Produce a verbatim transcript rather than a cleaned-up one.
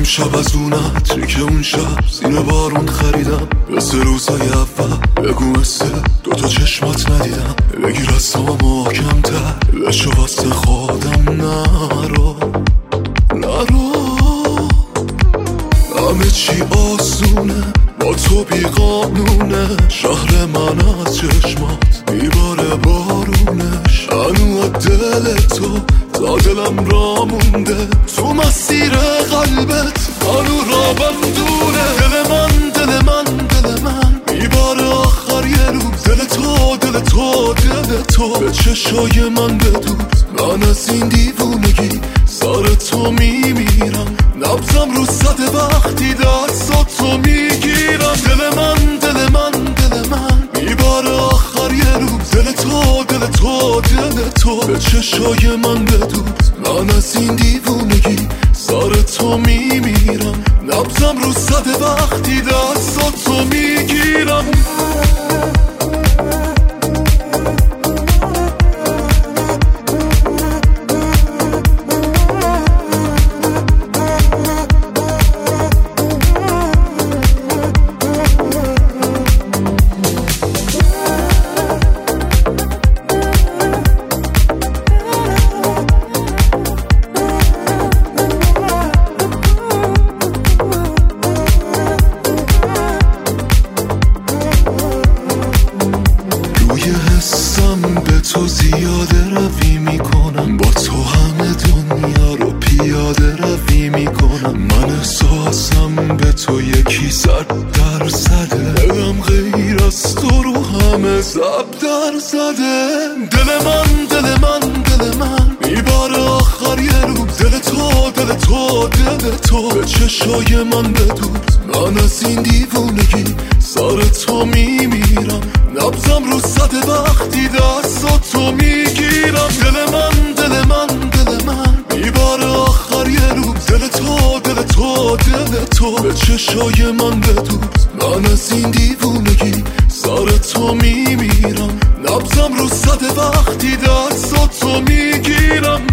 شب از اون عطری که اون شب زیر بارون خریدم، مثل روزای اول بگو مثل دوتا چشمات ندیدم. بگیر از تو محکم تر بشو واسه خودم، نرو نرو. همه چی آسونه با تو بی قانونه، شهر من از چشمات میباره بارونش. هنو دل تو تا دلم را مونده، تو مسیر قلبت هنو را بندونه. دل من دل من دل من میباره آخر یه روز، دل تو دل تو دل تو به چشای من بدوز. من از این دیوونگی سر تو میمیرم، نبضم رو صد وقتی دست تو میگیرم. دل من دل من دل من میباره آخر یه روز، دل تو دل تو دل تو به چشای من بدوز. من از این دیوونگی سر تو میمیرم، نبضم رو صد وقتی دست تو میگیرم. به تو زیاده روی میکنم، با تو همه دنیا رو پیاده روی میکنم. من احساسم به تو یکی صد درصده، دلم غیر از تو رو همه ضرب در زده. دل من دل من دل من میباره آخر یه روز، دل تو دل تو دل تو به چشای من بدوز. من از این دیوونگی سر تو میمیرم، نبضم رو صد وقتی دست تو میگیرم. دل من دل من دل من میباره آخر یه روز، دل تو دل تو دل تو به چشای من بدوز. من از این دیوونگی سر تو میمیرم، نبضم رو صد وقتی دست تو میگیرم.